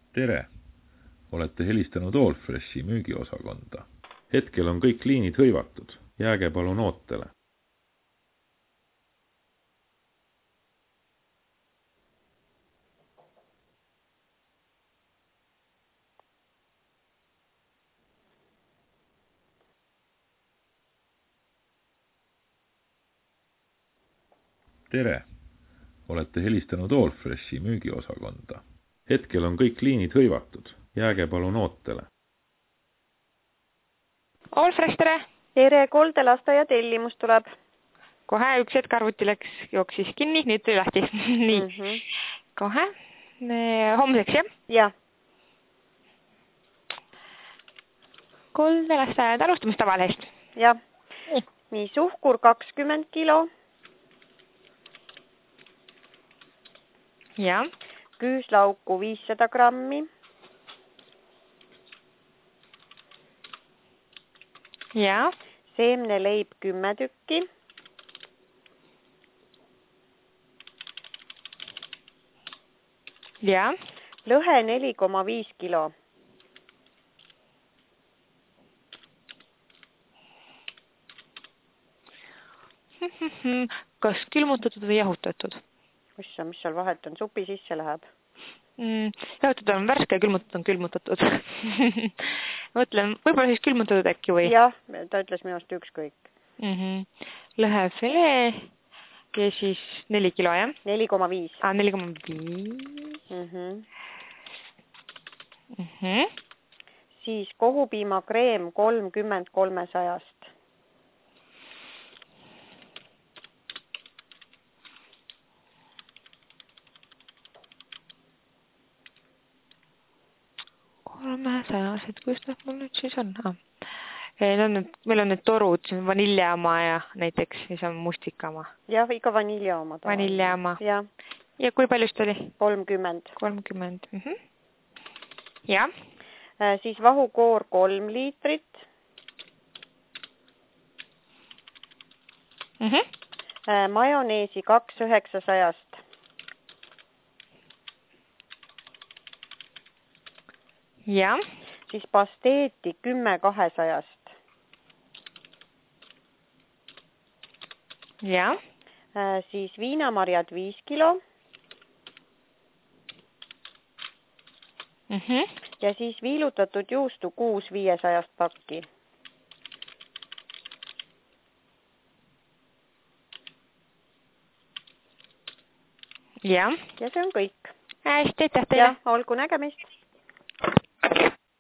Tere! Olete helistanud Allfreshi müügiosakonda. Hetkel on kõik liinid hõivatud. Jääge palun ootele. Tere! Olete helistanud Allfreshi müügiosakonda. Hetkel on kõik liinid hõivatud. Jääge palun ootele. Allfresh, tere! Tere, koldelastaja tellimus tuleb. Kohe üks hetk arvuti jooksis kinni, nüüd tuli lahti. Nii, kohe. Homseks, jah? Jah. Koldelastajad alustamistavalehest. Jah. Nii, suhkur 20 kilo. Ja. Küüslauku 500 grammi. Ja. Seemneleib 10 tükki. Ja. Lõhe 4,5 kilo. Kas külmutatud või jahutatud? Issa, mis seal vahet on? Supi sisse läheb. Jahutatud on värske ja külmutatud on külmutatud. Mõtlen, võib-olla siis külmutatud äkki või? Jah, ta ütles minu arust ükskõik. Lõhefilee ja siis 4 kilo, jah? 4,5. 4,5. Siis kohupiimakreem 30 300. Kus nad mul nüüd siis on? Meil on need torud, vaniljaama ja näiteks, siis on mustikama. Jah, ikka vaniljaama. Vaniljaama. Ja. Ja kui palju seda oli? 30. 30. Ja. Siis vahukoor 3 liitrit. Majoneesi 2 900. Ja. Siis pasteeti 10 200. Ja. Siis viinamarjad 5 kilo. Ja siis viilutatud juustu 6 500 pakki. Ja. Ja see on kõik. Hästi, aitäh teile. Ja, olgu nägemist.